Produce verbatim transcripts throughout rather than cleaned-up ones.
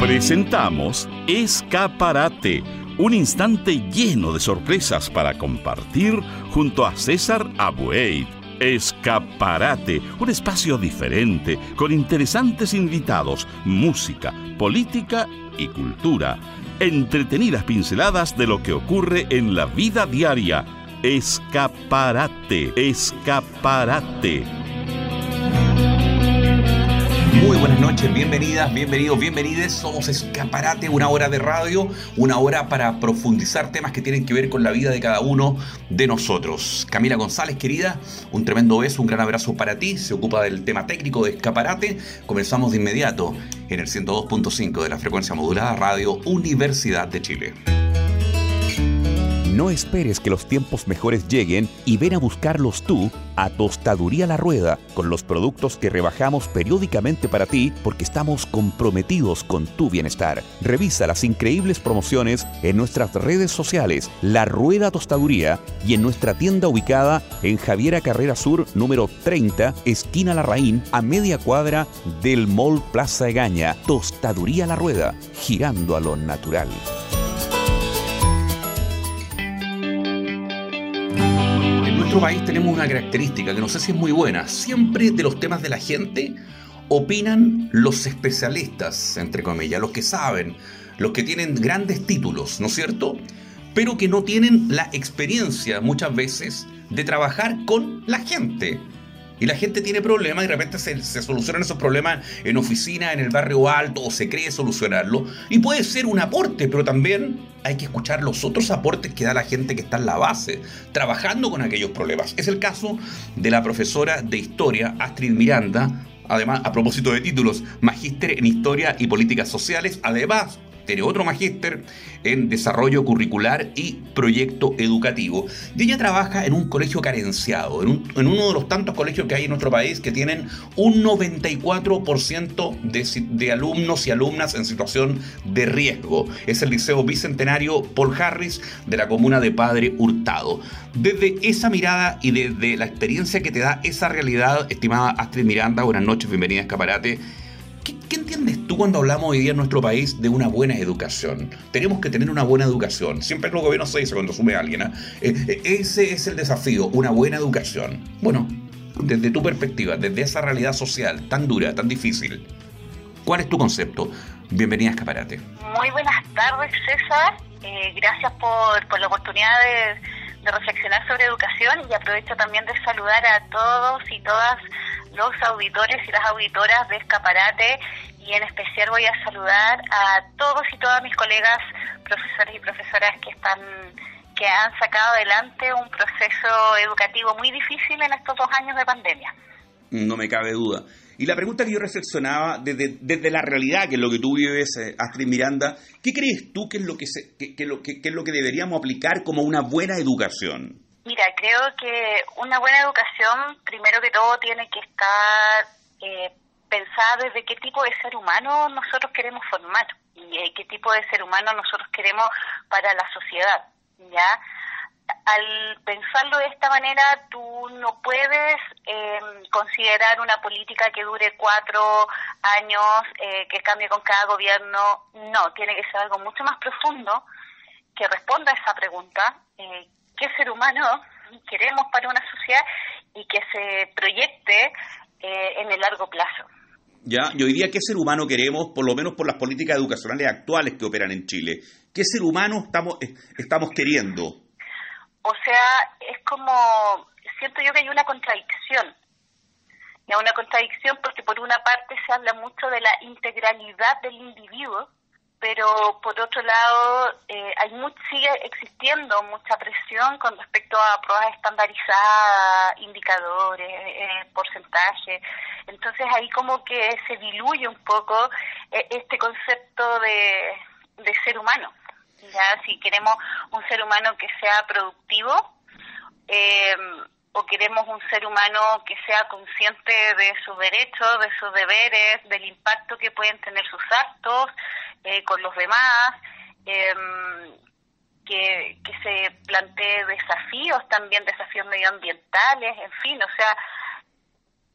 Presentamos Escaparate, un instante lleno de sorpresas para compartir junto a César Abueit. Escaparate, un espacio diferente, con interesantes invitados, música, política y cultura. Entretenidas pinceladas de lo que ocurre en la vida diaria. Escaparate, escaparate. Muy buenas noches, bienvenidas, bienvenidos, bienvenides. Somos Escaparate, una hora de radio, una hora para profundizar temas que tienen que ver con la vida de cada uno de nosotros. Camila González, querida, un tremendo beso, un gran abrazo para ti. Se ocupa del tema técnico de Escaparate. Comenzamos de inmediato en el ciento dos punto cinco de la frecuencia modulada Radio Universidad de Chile. No esperes que los tiempos mejores lleguen y ven a buscarlos tú a Tostaduría La Rueda, con los productos que rebajamos periódicamente para ti porque estamos comprometidos con tu bienestar. Revisa las increíbles promociones en nuestras redes sociales, La Rueda Tostaduría, y en nuestra tienda ubicada en Javiera Carrera Sur, número treinta, esquina Larraín, a media cuadra del Mall Plaza Egaña. Tostaduría La Rueda, girando a lo natural. En nuestro país tenemos una característica que no sé si es muy buena. Siempre de los temas de la gente opinan los especialistas, entre comillas, los que saben, los que tienen grandes títulos, ¿no es cierto? Pero que no tienen la experiencia muchas veces de trabajar con la gente. Y la gente tiene problemas y de repente se, se solucionan esos problemas en oficina, en el barrio alto, o se cree solucionarlo. Y puede ser un aporte, pero también hay que escuchar los otros aportes que da la gente que está en la base, trabajando con aquellos problemas. Es el caso de la profesora de Historia, Astrid Miranda, además, a propósito de títulos, magíster en Historia y Políticas Sociales, además tiene otro magíster en Desarrollo Curricular y Proyecto Educativo. Y ella trabaja en un colegio carenciado, en, un, en uno de los tantos colegios que hay en nuestro país que tienen un noventa y cuatro por ciento de, de alumnos y alumnas en situación de riesgo. Es el Liceo Bicentenario Paul Harris de la comuna de Padre Hurtado. Desde esa mirada y desde la experiencia que te da esa realidad, estimada Astrid Miranda, buenas noches, bienvenida a Escaparate. ¿Qué, ¿Qué entiendes tú cuando hablamos hoy día en nuestro país de una buena educación? Tenemos que tener una buena educación. Siempre los gobiernos se dice cuando asume a alguien, ¿eh? Eh, ese es el desafío, una buena educación. Bueno, desde tu perspectiva, desde esa realidad social tan dura, tan difícil, ¿cuál es tu concepto? Bienvenida a Escaparate. Muy buenas tardes, César. Eh, gracias por, por la oportunidad de, de reflexionar sobre educación, y aprovecho también de saludar a todos y todas los auditores y las auditoras de Escaparate, y en especial voy a saludar a todos y todas mis colegas profesores y profesoras que están que han sacado adelante un proceso educativo muy difícil en estos dos años de pandemia. No me cabe duda. Y la pregunta que yo reflexionaba desde, desde la realidad, que es lo que tú vives, eh, Astrid Miranda, ¿qué crees tú que es lo que, se, que, que, lo, que, que es lo que deberíamos aplicar como una buena educación? Mira, creo que una buena educación, primero que todo, tiene que estar eh, pensada desde qué tipo de ser humano nosotros queremos formar y eh, qué tipo de ser humano nosotros queremos para la sociedad, ¿ya? Al pensarlo de esta manera, tú no puedes eh, considerar una política que dure cuatro años, eh, que cambie con cada gobierno. No, tiene que ser algo mucho más profundo que responda a esa pregunta. Eh, ¿Qué ser humano queremos para una sociedad y que se proyecte eh, en el largo plazo? Ya, y hoy día, ¿qué ser humano queremos, por lo menos por las políticas educacionales actuales que operan en Chile? ¿Qué ser humano estamos, estamos queriendo? O sea, es como, siento yo que hay una contradicción. Y una contradicción porque por una parte se habla mucho de la integralidad del individuo, pero por otro lado eh, hay muy, sigue existiendo mucha presión con respecto a pruebas estandarizadas, indicadores, eh, porcentajes. Entonces ahí como que se diluye un poco eh, este concepto de, de ser humano. Ya, si queremos un ser humano que sea productivo, eh, o queremos un ser humano que sea consciente de sus derechos, de sus deberes, del impacto que pueden tener sus actos eh, con los demás, eh, que, que se plantee desafíos también, desafíos medioambientales, en fin, o sea,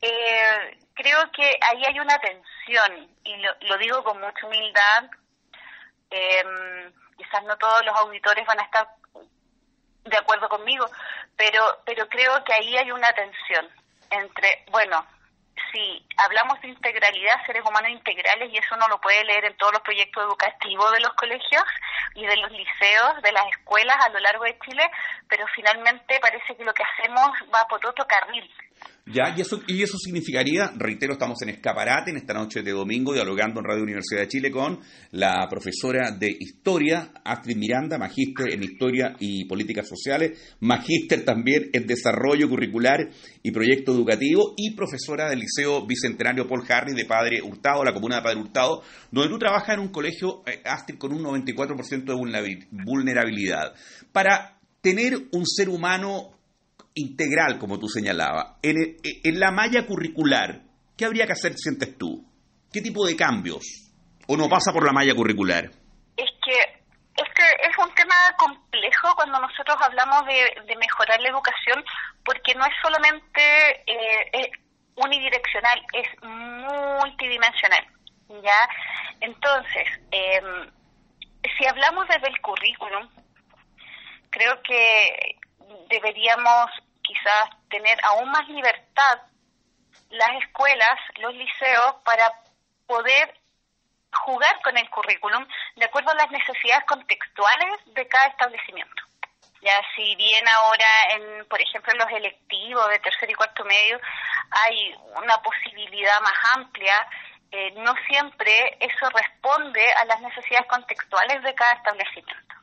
Eh, creo que ahí hay una tensión, y lo, lo digo con mucha humildad. Eh, quizás no todos los auditores van a estar de acuerdo conmigo, pero pero creo que ahí hay una tensión entre, bueno, si hablamos de integralidad, seres humanos integrales, y eso uno lo puede leer en todos los proyectos educativos de los colegios y de los liceos, de las escuelas a lo largo de Chile, pero finalmente parece que lo que hacemos va por otro carril. Ya, y eso, y eso significaría, reitero, estamos en Escaparate, en esta noche de domingo, dialogando en Radio Universidad de Chile con la profesora de Historia, Astrid Miranda, magíster en Historia y Políticas Sociales, magíster también en Desarrollo Curricular y Proyecto Educativo, y profesora del Liceo Bicentenario Paul Harris de Padre Hurtado, la comuna de Padre Hurtado, donde tú trabajas en un colegio, eh, Astrid, con un noventa y cuatro por ciento de vulnerabilidad. Para tener un ser humano integral, como tú señalabas, en, el, en la malla curricular, ¿qué habría que hacer, sientes tú? ¿Qué tipo de cambios? ¿O no pasa por la malla curricular? Es que este es un tema complejo cuando nosotros hablamos de, de mejorar la educación, porque no es solamente eh, es unidireccional, es multidimensional, ¿ya? Entonces, eh, si hablamos desde el currículum, creo que deberíamos quizás tener aún más libertad las escuelas, los liceos, para poder jugar con el currículum de acuerdo a las necesidades contextuales de cada establecimiento. Ya, si bien ahora, en, por ejemplo, en los electivos de tercer y cuarto medio hay una posibilidad más amplia, eh, no siempre eso responde a las necesidades contextuales de cada establecimiento.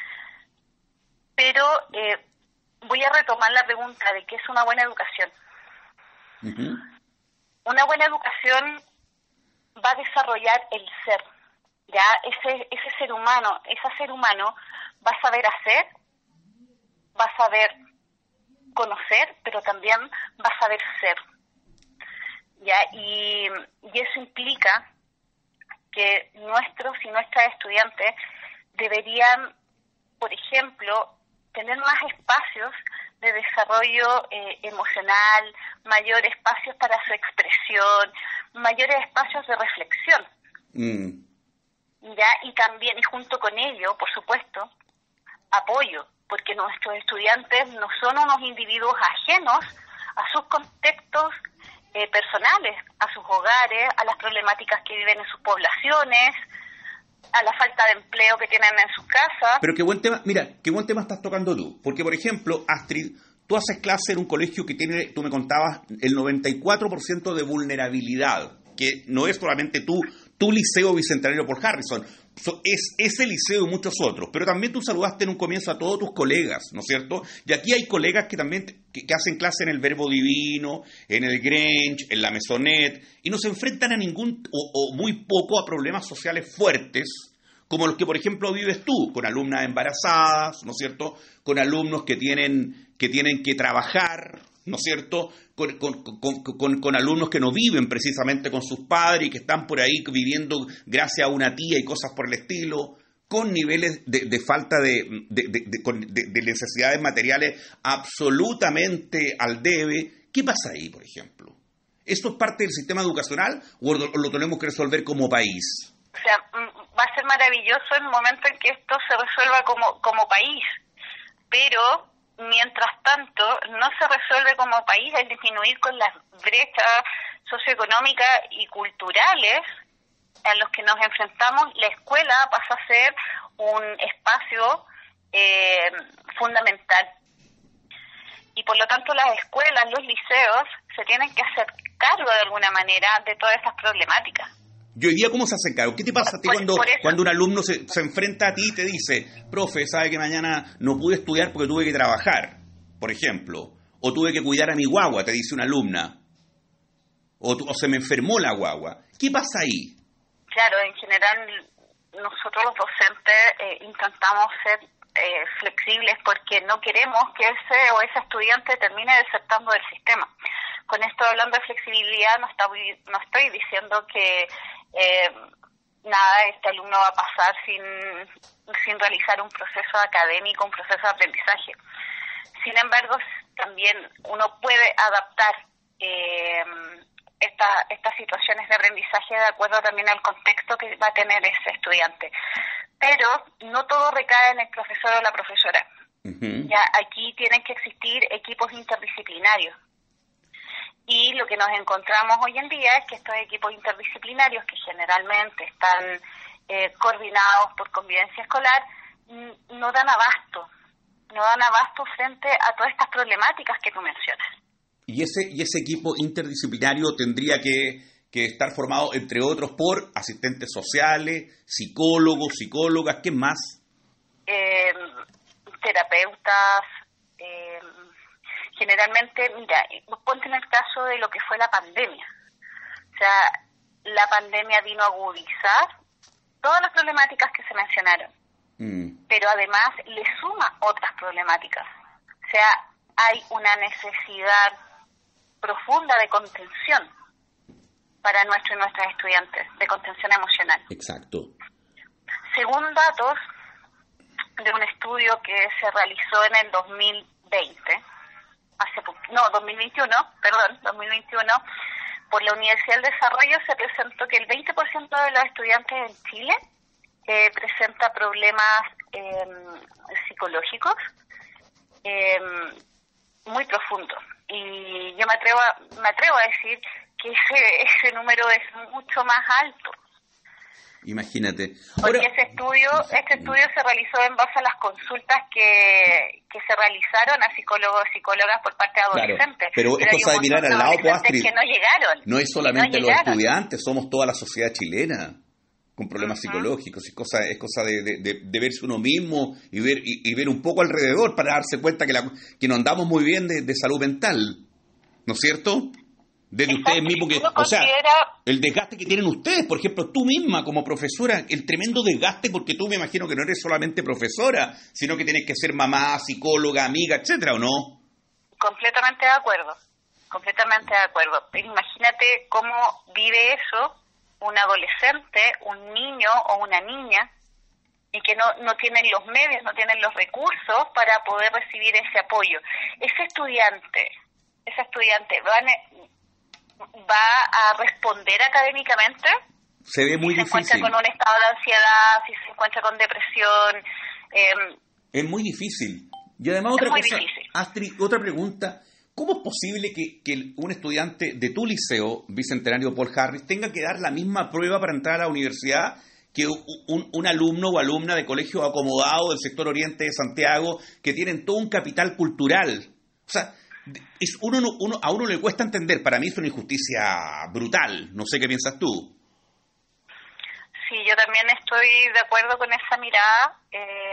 Pero eh, voy a retomar la pregunta de qué es una buena educación. Uh-huh. Una buena educación va a desarrollar el ser, ya ese ese ser humano, ese ser humano va a saber hacer, va a saber conocer, pero también va a saber ser, ya y, y eso implica que nuestros y nuestras estudiantes deberían, por ejemplo, tener más espacios de desarrollo eh, emocional, mayores espacios para su expresión, mayores espacios de reflexión. Mm. Ya, y también, y junto con ello, por supuesto, apoyo, porque nuestros estudiantes no son unos individuos ajenos a sus contextos eh, personales, a sus hogares, a las problemáticas que viven en sus poblaciones, a la falta de empleo que tienen en sus casas. Pero qué buen tema, mira, qué buen tema estás tocando tú, porque por ejemplo, Astrid, tú haces clase en un colegio que tiene, tú me contabas, el noventa y cuatro por ciento de vulnerabilidad, que no es solamente tú, tu liceo Bicentenario Paul Harrison, es ese liceo y muchos otros, pero también tú saludaste en un comienzo a todos tus colegas, ¿no es cierto? Y aquí hay colegas que también que, que hacen clase en el Verbo Divino, en el Grange, en la Maisonette, y no se enfrentan a ningún, o, o muy poco, a problemas sociales fuertes, como los que, por ejemplo, vives tú, con alumnas embarazadas, ¿no es cierto?, con alumnos que tienen que, tienen que trabajar, ¿no es cierto?, con, con, con, con, con alumnos que no viven precisamente con sus padres y que están por ahí viviendo gracias a una tía y cosas por el estilo, con niveles de, de falta de, de, de, de, de, de necesidades materiales absolutamente al debe. ¿Qué pasa ahí, por ejemplo? ¿Esto es parte del sistema educacional o lo, lo tenemos que resolver como país? O sea, va a ser maravilloso el momento en que esto se resuelva como, como país, pero mientras tanto no se resuelve como país el disminuir con las brechas socioeconómicas y culturales a los que nos enfrentamos. La escuela pasa a ser un espacio eh, fundamental, y por lo tanto las escuelas, los liceos se tienen que hacer cargo de alguna manera de todas estas problemáticas. ¿Y hoy día cómo se hace cargo? ¿Qué te pasa a ti por, cuando, por cuando un alumno se, se enfrenta a ti y te dice, profe, sabe que mañana no pude estudiar porque tuve que trabajar, por ejemplo, o tuve que cuidar a mi guagua, te dice una alumna, o, o se me enfermó la guagua? ¿Qué pasa ahí? Claro, en general nosotros los docentes eh, intentamos ser eh, flexibles porque no queremos que ese o esa estudiante termine desertando del sistema. Con esto, hablando de flexibilidad, no estoy, no estoy diciendo que eh, nada, este alumno va a pasar sin, sin realizar un proceso académico, un proceso de aprendizaje. Sin embargo, también uno puede adaptar eh, esta, estas situaciones de aprendizaje de acuerdo también al contexto que va a tener ese estudiante. Pero no todo recae en el profesor o la profesora. Uh-huh. Ya aquí tienen que existir equipos interdisciplinarios. Y lo que nos encontramos hoy en día es que estos equipos interdisciplinarios, que generalmente están eh, coordinados por convivencia escolar, n- no dan abasto, no dan abasto frente a todas estas problemáticas que tú mencionas. Y ese, y ese equipo interdisciplinario tendría que, que estar formado, entre otros, por asistentes sociales, psicólogos, psicólogas, ¿qué más? Eh, terapeutas, eh, generalmente, mira, ponte en el caso de lo que fue la pandemia. O sea, la pandemia vino a agudizar todas las problemáticas que se mencionaron, mm. pero además le suma otras problemáticas. O sea, hay una necesidad profunda de contención para nuestros y nuestras estudiantes, de contención emocional. Exacto. Según datos de un estudio que se realizó en el dos mil veinte, hace po- no, dos mil veintiuno, perdón, dos mil veintiuno, por la Universidad del Desarrollo se presentó que el veinte por ciento de los estudiantes en Chile eh, presenta problemas eh, psicológicos eh, muy profundos. Y yo me atrevo a, me atrevo a decir que ese, ese número es mucho más alto. Imagínate. Porque Ahora, ese estudio este estudio se realizó en base a las consultas que, que se realizaron a psicólogos y psicólogas por parte de adolescentes. Claro, pero, pero es cosa de mirar al lado, pues, Astrid. Que no llegaron. No es solamente no los estudiantes, somos toda la sociedad chilena con problemas uh-huh. psicológicos. Es cosa, es cosa de, de, de, de verse uno mismo y ver y, y ver un poco alrededor para darse cuenta que, la, que no andamos muy bien de, de salud mental. ¿No es cierto? Desde Exacto. ustedes mismos, que, o considera... sea, el desgaste que tienen ustedes, por ejemplo, tú misma como profesora, el tremendo desgaste, porque tú me imagino que no eres solamente profesora, sino que tienes que ser mamá, psicóloga, amiga, etcétera, ¿o no? Completamente de acuerdo, completamente de acuerdo. Imagínate cómo vive eso un adolescente, un niño o una niña, y que no, no tienen los medios, no tienen los recursos para poder recibir ese apoyo. Ese estudiante, ese estudiante va a, va a responder académicamente. Se ve muy si difícil. Se encuentra con un estado de ansiedad, si se encuentra con depresión. Eh, es muy difícil. Y además otra cosa, difícil. Astrid, otra pregunta. ¿Cómo es posible que, que un estudiante de tu liceo, Bicentenario Paul Harris, tenga que dar la misma prueba para entrar a la universidad que un, un alumno o alumna de colegio acomodado del sector oriente de Santiago, que tienen todo un capital cultural? O sea, es uno, uno, a uno le cuesta entender. Para mí es una injusticia brutal. No sé qué piensas tú. Sí, yo también estoy de acuerdo con esa mirada, eh,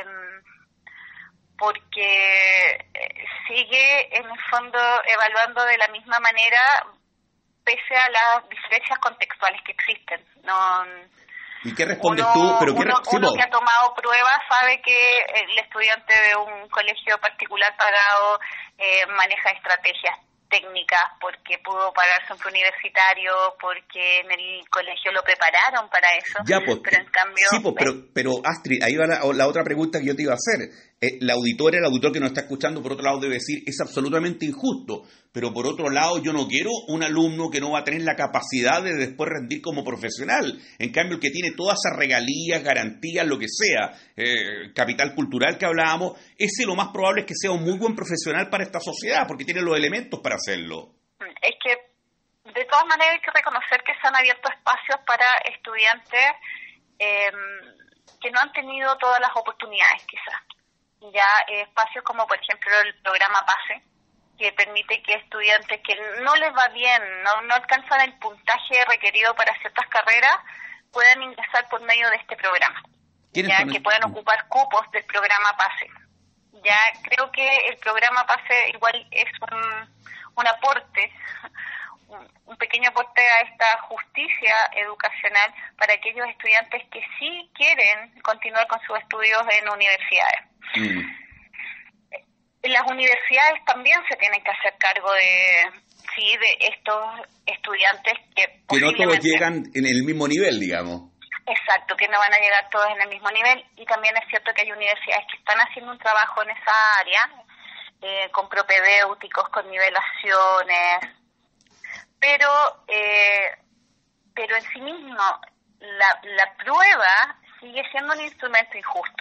porque sigue en el fondo evaluando de la misma manera pese a las diferencias contextuales que existen. No, ¿Y qué respondes uno, tú? ¿Pero qué uno, sí, uno que ha tomado pruebas sabe que el estudiante de un colegio particular pagado eh, maneja estrategias técnicas porque pudo pagarse un preuniversitario, porque en el colegio lo prepararon para eso. Ya, pues, pero en cambio... Sí, pues, pero, pero Astrid, ahí va la, la otra pregunta que yo te iba a hacer. Eh, la auditora, el auditor que nos está escuchando, por otro lado, debe decir, es absolutamente injusto. Pero por otro lado, yo no quiero un alumno que no va a tener la capacidad de después rendir como profesional. En cambio, el que tiene todas esas regalías, garantías, lo que sea, eh, capital cultural que hablábamos, ese lo más probable es que sea un muy buen profesional para esta sociedad, porque tiene los elementos para hacerlo. Es que, de todas maneras, hay que reconocer que se han abierto espacios para estudiantes eh, que no han tenido todas las oportunidades, quizás. Ya eh, espacios como, por ejemplo, el programa PASE, que permite que estudiantes que no les va bien, no, no alcanzan el puntaje requerido para ciertas carreras, puedan ingresar por medio de este programa, ya que puedan ocupar cupos del programa PASE. Ya creo que el programa PASE igual es un, un aporte, un, un pequeño aporte a esta justicia educacional para aquellos estudiantes que sí quieren continuar con sus estudios en universidades. Mm. Las universidades también se tienen que hacer cargo de sí de estos estudiantes que que no todos llegan en el mismo nivel, digamos. Exacto, que no van a llegar todos en el mismo nivel, y también es cierto que hay universidades que están haciendo un trabajo en esa área, eh, con propedéuticos, con nivelaciones, pero eh, pero en sí mismo la, la prueba sigue siendo un instrumento injusto.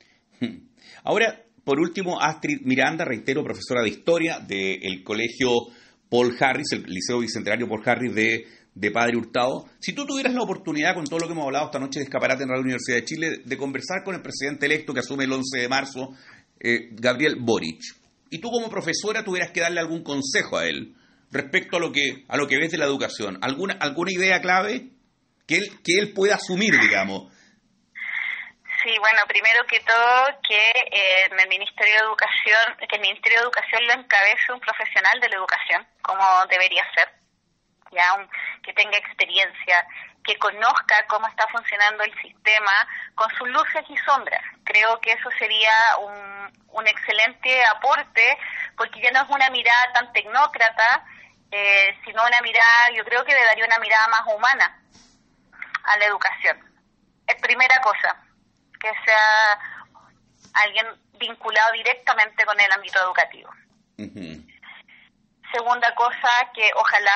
Ahora, por último, Astrid Miranda, reitero, profesora de Historia del Colegio Paul Harris, el Liceo Bicentenario Paul Harris de, de Padre Hurtado. Si tú tuvieras la oportunidad, con todo lo que hemos hablado esta noche de Escaparate en Radio Universidad de Chile, de conversar con el presidente electo que asume el once de marzo, eh, Gabriel Boric, y tú como profesora tuvieras que darle algún consejo a él respecto a lo que a lo que ves de la educación, alguna alguna idea clave que él que él pueda asumir, digamos. Sí, bueno, primero que todo que eh, en el Ministerio de Educación, que el Ministerio de Educación lo encabece un profesional de la educación, como debería ser, ya un, que tenga experiencia, que conozca cómo está funcionando el sistema con sus luces y sombras. Creo que eso sería un, un excelente aporte, porque ya no es una mirada tan tecnócrata, eh, sino una mirada, yo creo que le daría una mirada más humana a la educación. Es primera cosa, que sea alguien vinculado directamente con el ámbito educativo. Uh-huh. Segunda cosa, que ojalá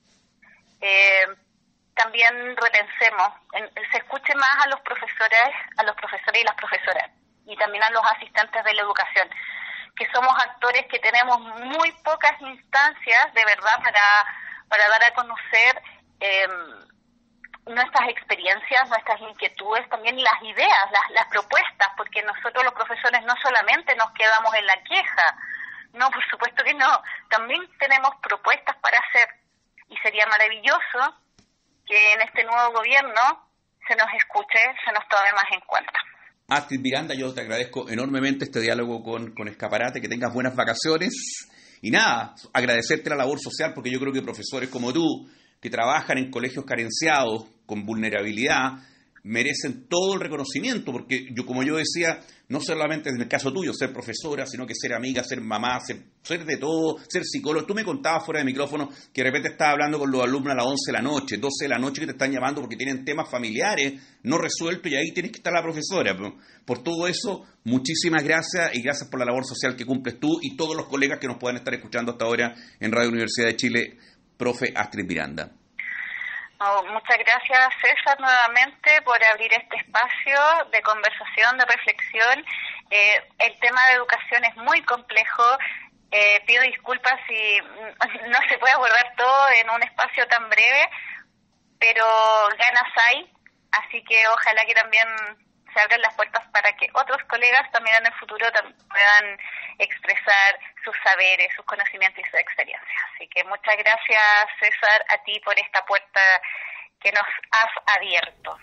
eh, también repensemos, en, se escuche más a los profesores, a los profesores y las profesoras, y también a los asistentes de la educación, que somos actores que tenemos muy pocas instancias de verdad para, para dar a conocer eh, nuestras experiencias, nuestras inquietudes, también las ideas, las, las propuestas, porque nosotros los profesores no solamente nos quedamos en la queja, no, por supuesto que no, también tenemos propuestas para hacer, y sería maravilloso que en este nuevo gobierno se nos escuche, se nos tome más en cuenta. Astrid Miranda, yo te agradezco enormemente este diálogo con, con Escaparate, que tengas buenas vacaciones, y nada, agradecerte la labor social, porque yo creo que profesores como tú, que trabajan en colegios carenciados, con vulnerabilidad, merecen todo el reconocimiento, porque yo, como yo decía, no solamente en el caso tuyo, ser profesora, sino que ser amiga, ser mamá, ser, ser de todo, ser psicólogo. Tú me contabas fuera de micrófono que de repente estás hablando con los alumnos a las once de la noche, doce de la noche, que te están llamando porque tienen temas familiares no resueltos, y ahí tienes que estar la profesora. Por todo eso, muchísimas gracias, y gracias por la labor social que cumples tú y todos los colegas que nos puedan estar escuchando hasta ahora en Radio Universidad de Chile, profe Astrid Miranda. Oh, muchas gracias, César, nuevamente por abrir este espacio de conversación, de reflexión. Eh, el tema de educación es muy complejo. Eh, pido disculpas si no se puede abordar todo en un espacio tan breve, pero ganas hay, así que ojalá que también se abran las puertas para que otros colegas también en el futuro puedan expresar sus saberes, sus conocimientos y sus experiencias. Así que muchas gracias, César, a ti por esta puerta que nos has abierto.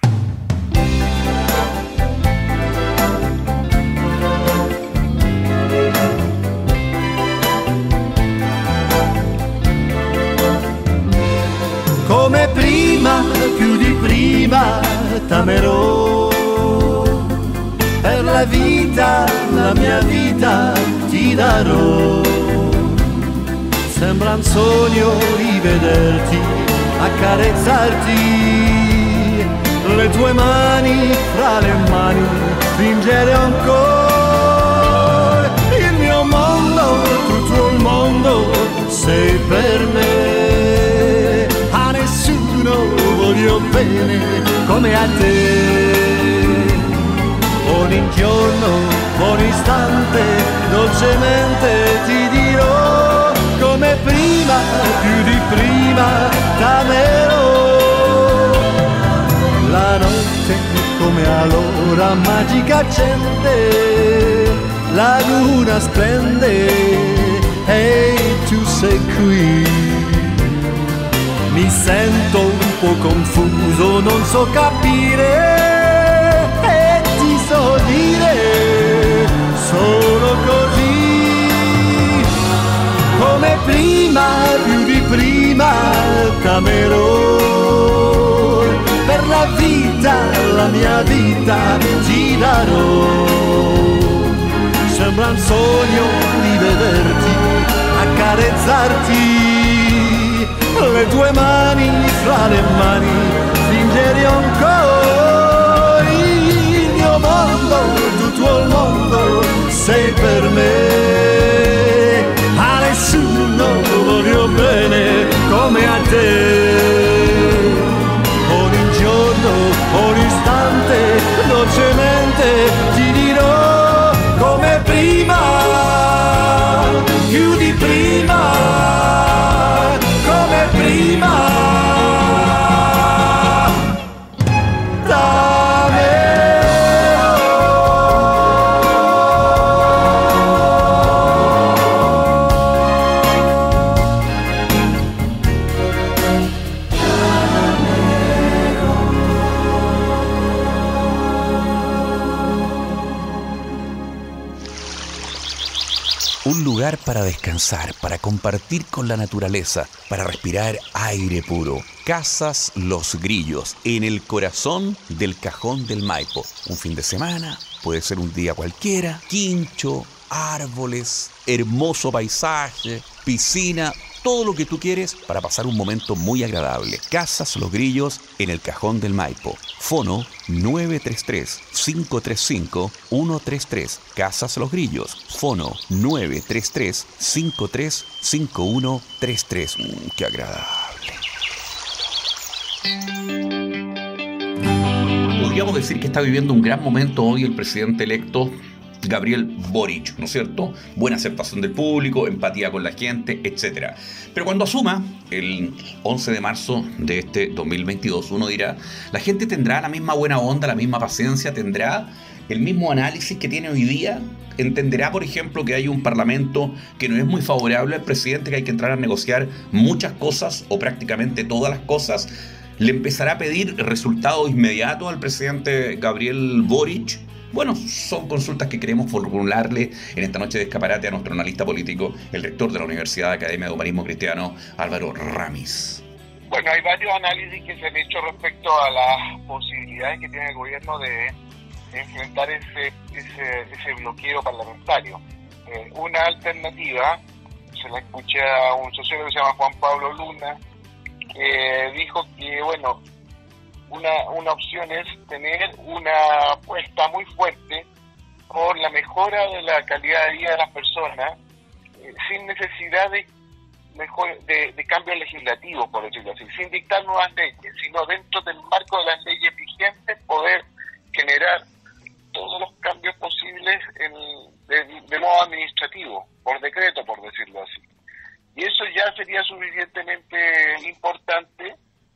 Come prima, più di prima, t'amerò. Per la vita, la mia vita ti darò. Sembra un sogno rivederti, accarezzarti, le tue mani fra le mani, stringere ancora. Il mio mondo, tutto il mondo, sei per me. A nessuno voglio bene come a te. Ogni giorno, ogni istante, dolcemente ti dirò, come prima, più di prima, t'amerò. La notte come allora magica accende, la luna splende e tu sei qui. Mi sento un po' confuso, non so capire, so dire solo così, come prima, più di prima, t'amerò, per la vita, la mia vita ti darò. Sembra un sogno rivederti, accarezzarti, le tue mani fra le mani, stringere ancora. Mondo, tutto il mondo sei per me, a nessuno voglio bene come a te. velocemente ti dirò come prima, più di prima, come prima. Un lugar para descansar, para compartir con la naturaleza, para respirar aire puro. Casas Los Grillos, en el corazón del Cajón del Maipo. Un fin de semana, puede ser un día cualquiera, quincho, árboles, hermoso paisaje, piscina, todo lo que tú quieres para pasar un momento muy agradable. Casas Los Grillos en el Cajón del Maipo. Fono nueve tres tres, cinco tres cinco, uno tres tres. Casas Los Grillos. Fono nueve tres tres, cinco tres cinco, uno tres tres. Mm, ¡Qué agradable! Podríamos decir que está viviendo un gran momento hoy el presidente electo Gabriel Boric, ¿no es cierto? Buena aceptación del público, empatía con la gente, etcétera. Pero cuando asuma el once de marzo de este dos mil veintidós, uno dirá, ¿la gente tendrá la misma buena onda, la misma paciencia, tendrá el mismo análisis que tiene hoy día? ¿Entenderá, por ejemplo, que hay un parlamento que no es muy favorable al presidente, que hay que entrar a negociar muchas cosas o prácticamente todas las cosas? ¿Le empezará a pedir resultados inmediatos al presidente Gabriel Boric? Bueno, son consultas que queremos formularle en esta noche de escaparate a nuestro analista político, el rector de la Universidad de Academia de Humanismo Cristiano, Álvaro Ramis. Bueno, hay varios análisis que se han hecho respecto a las posibilidades que tiene el gobierno de enfrentar ese, ese, ese bloqueo parlamentario. Eh, una alternativa, se la escuché a un sociólogo que se llama Juan Pablo Luna, que dijo que, bueno, Una, una opción es tener una apuesta muy fuerte por la mejora de la calidad de vida de las personas, eh, sin necesidad de, mejor, de, de cambios legislativos, por decirlo así, sin dictar nuevas leyes, sino dentro del marco de las leyes vigentes poder generar todos los cambios posibles en, de, de modo administrativo, por decreto, por decirlo así. Y eso ya sería suficientemente importante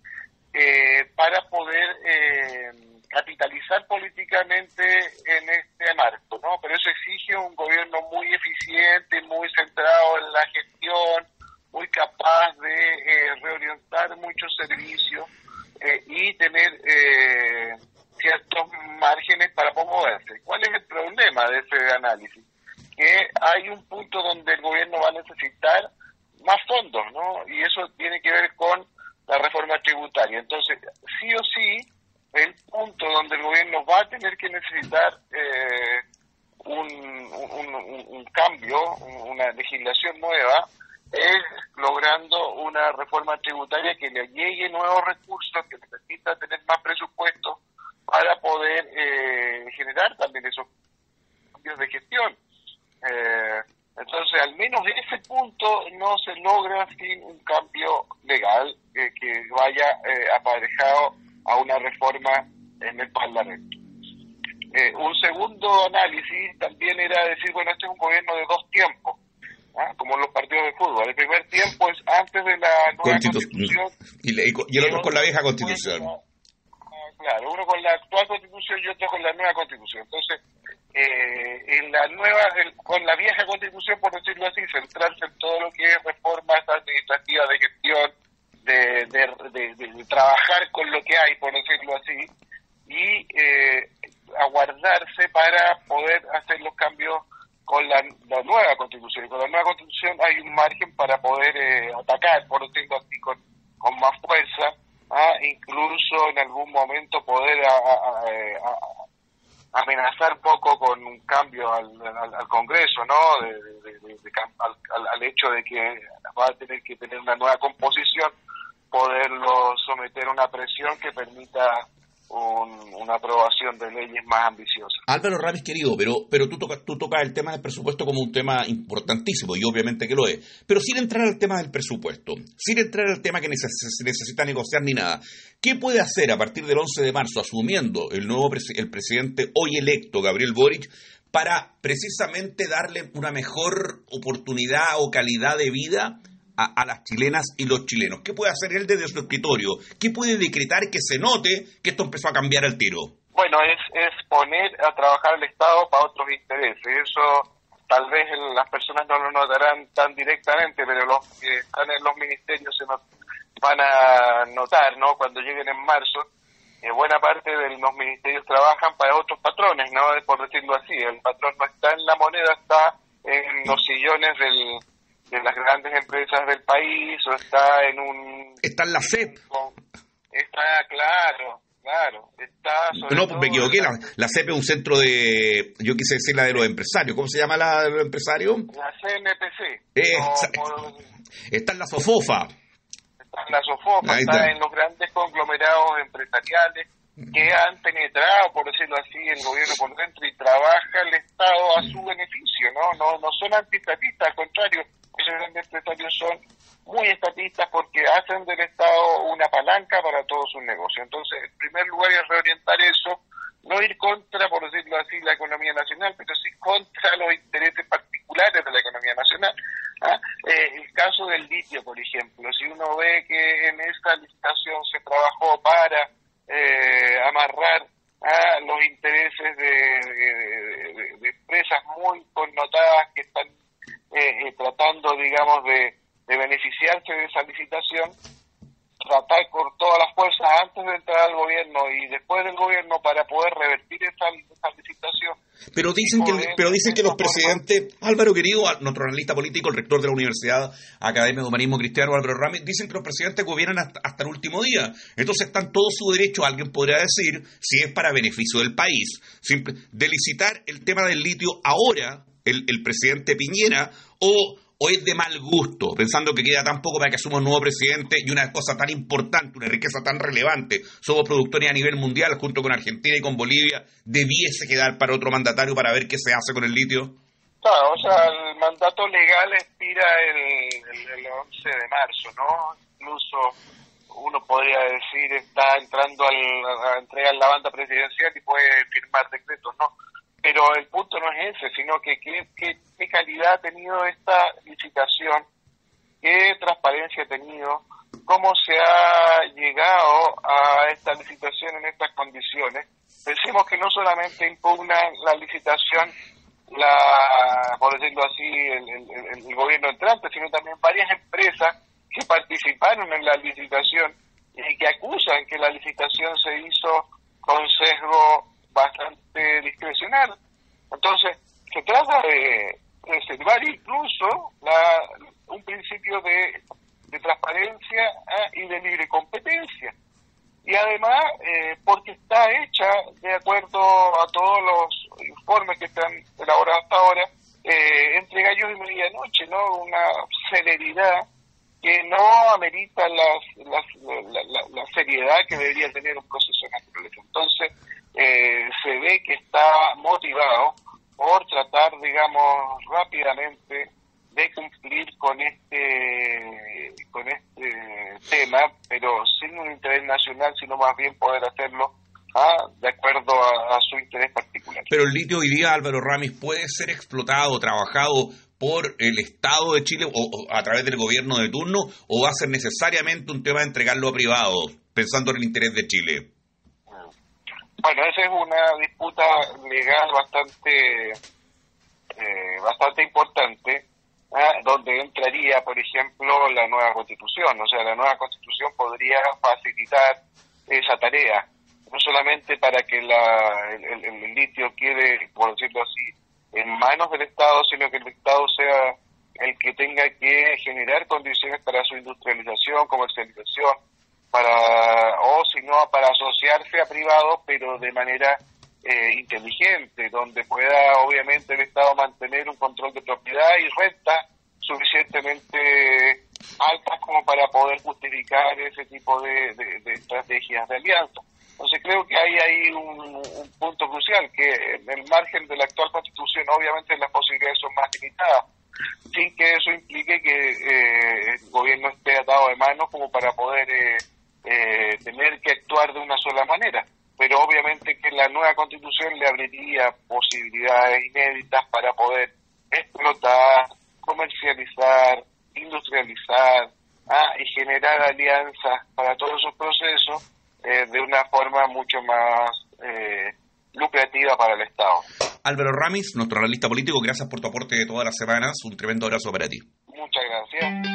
Eh, para poder eh, capitalizar políticamente en este marco, ¿no? Pero eso exige un gobierno muy eficiente, muy centrado en la gestión, muy capaz de eh, reorientar muchos servicios eh, y tener eh, ciertos márgenes para moverse. ¿Cuál es el problema de ese análisis? Que hay un punto donde el gobierno va a necesitar más fondos, ¿no? Y eso tiene que ver con la reforma tributaria. Entonces, sí o sí, el punto donde el gobierno va a tener que necesitar eh, un, un, un, un cambio, una legislación nueva, es logrando una reforma tributaria que le llegue nuevos recursos, que le permita tener más presupuesto para poder eh, generar también esos cambios de gestión. Eh, Entonces, al menos ese punto no se logra sin un cambio legal eh, que vaya eh, aparejado a una reforma en el Parlamento. Eh, un segundo análisis también era decir, bueno, este es un gobierno de dos tiempos, ¿ah? Como los partidos de fútbol. El primer tiempo es antes de la nueva Constitu- constitución. Y, le, y el otro con la vieja constitución. Claro, uno con la actual constitución y otro con la nueva constitución. Entonces, Eh, en la nueva, el, con la vieja constitución, por decirlo así, centrarse en todo lo que es reformas administrativas de gestión, de, de, de, de, de trabajar con lo que hay, por decirlo así, y eh, aguardarse para poder hacer los cambios con la, la nueva constitución. Y con la nueva constitución hay un margen para poder eh, atacar, por decirlo así, con, con más fuerza, ¿ah? Incluso en algún momento poder a, a, a, a amenazar un poco con un cambio al, al, al Congreso, ¿no? De, de, de, de, al, al hecho de que va a tener que tener una nueva composición, poderlo someter a una presión que permita un, una aprobación de leyes más ambiciosas. Álvaro Ramis, querido, pero, pero tú, toca, tú tocas el tema del presupuesto como un tema importantísimo, y obviamente que lo es, pero sin entrar al tema del presupuesto, sin entrar al tema que neces- necesita negociar ni nada. ¿Qué puede hacer a partir del once de marzo, asumiendo el nuevo pres- el presidente hoy electo, Gabriel Boric, para precisamente darle una mejor oportunidad o calidad de vida A, a las chilenas y los chilenos? ¿Qué puede hacer él desde su escritorio? ¿Qué puede decretar que se note que esto empezó a cambiar al tiro? Bueno, es, es poner a trabajar el Estado para otros intereses. Eso tal vez el, las personas no lo notarán tan directamente, pero los que están en los ministerios se not, van a notar, ¿no? Cuando lleguen en marzo, eh, buena parte de los ministerios trabajan para otros patrones, ¿no? Por decirlo así, el patrón no está en la moneda, está en los sillones del de las grandes empresas del país, o está en un... Está en la C E P. Está, claro, claro. Está sobre no, pues me equivoqué. La, la C E P es un centro de... Yo quise decir la de los empresarios. ¿Cómo se llama la de los empresarios? La C M P C. Eh, no, por, está en la SOFOFA. Está en la SOFOFA, Ahí está está. en los grandes conglomerados empresariales que han penetrado, por decirlo así, el gobierno por dentro y trabaja el Estado a su beneficio, ¿no? No, no son antiestatistas, al contrario. Esos grandes empresarios son muy estatistas porque hacen del Estado una palanca para todos sus negocios. Entonces, en primer lugar es reorientar eso, no ir contra, por decirlo así, la economía nacional, pero sí contra los intereses particulares de la economía nacional. ¿Ah? Eh, el caso del litio, por ejemplo, si uno ve que en esta licitación se trabajó para eh, amarrar a los intereses de, de, de, de empresas muy connotadas que están Eh, eh, tratando, digamos, de, de beneficiarse de esa licitación, tratar con todas las fuerzas antes de entrar al gobierno y después del gobierno para poder revertir esa, esa licitación. Pero dicen que pero dicen que los presidentes, Álvaro querido, nuestro analista político, el rector de la Universidad Academia de Humanismo Cristiano, Álvaro Ramis, dicen que los presidentes gobiernan hasta, hasta el último día. Entonces están todos su derecho, alguien podría decir, si es para beneficio del país, simple, de licitar el tema del litio ahora, el, el presidente Piñera, o, o es de mal gusto, pensando que queda tan poco para que asuma un nuevo presidente y una cosa tan importante, una riqueza tan relevante, somos productores a nivel mundial, junto con Argentina y con Bolivia, debiese quedar para otro mandatario para ver qué se hace con el litio. Claro, o sea, el mandato legal expira el, el, el once de marzo, ¿no? Incluso uno podría decir está entrando al, a entregar la banda presidencial y puede firmar decretos, ¿no? Pero el punto no es ese, sino que qué, qué, qué calidad ha tenido esta licitación, qué transparencia ha tenido, cómo se ha llegado a esta licitación en estas condiciones. Pensemos que no solamente impugna la licitación, la por decirlo así, el, el, el gobierno entrante, sino también varias empresas que participaron en la licitación y que acusan que la licitación se hizo con sesgo bastante discrecional. Entonces, se trata de reservar incluso la, un principio de, de transparencia ¿eh? y de libre competencia. Y además, eh, porque está hecha de acuerdo a todos los informes que están elaborados hasta ahora, eh, entre gallos y medianoche, ¿no? Una celeridad que no amerita las, las, la, la, la seriedad que debería tener un proceso natural. Entonces, eh, se ve que está motivado por tratar, digamos, rápidamente de cumplir con este con este tema, pero sin un interés nacional, sino más bien poder hacerlo ¿ah? de acuerdo a, a su interés particular. Pero el litio hoy día, Álvaro Ramis, puede ser explotado, trabajado por el Estado de Chile o, o a través del gobierno de turno, o va a ser necesariamente un tema de entregarlo a privados, pensando en el interés de Chile. Bueno, esa es una disputa legal bastante eh, bastante importante, ¿eh? donde entraría, por ejemplo, la nueva Constitución. O sea, la nueva Constitución podría facilitar esa tarea, no solamente para que la, el, el, el litio quede, por decirlo así, en manos del Estado, sino que el Estado sea el que tenga que generar condiciones para su industrialización, comercialización, para o si no para asociarse a privados, pero de manera eh, inteligente, donde pueda obviamente el Estado mantener un control de propiedad y renta suficientemente altas como para poder justificar ese tipo de, de, de estrategias de alianza. Entonces creo que hay ahí un, un punto crucial, que en el margen de la actual Constitución obviamente las posibilidades son más limitadas, sin que eso implique que eh, el gobierno esté atado de manos como para poder eh, eh, tener que actuar de una sola manera. Pero obviamente que la nueva Constitución le abriría posibilidades inéditas para poder explotar, comercializar, industrializar, ah, y generar alianzas para todos esos procesos eh, de una forma mucho más eh, lucrativa para el Estado. Álvaro Ramis, nuestro analista político, gracias por tu aporte de todas las semanas. Un tremendo abrazo para ti. Muchas gracias.